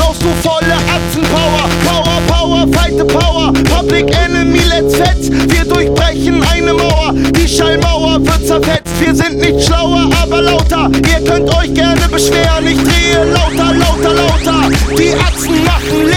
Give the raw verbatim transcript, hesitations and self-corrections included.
brauchst du volle Atzenpower. Power, Power, fight the power. Public Enemy, let's fetz. Wir durchbrechen eine Mauer. Die Schallmauer wird zerfetzt. Wir sind nicht schlauer, aber lauter. Ihr könnt euch gerne beschweren. Ich drehe lauter, lauter, lauter. Die Atzen machen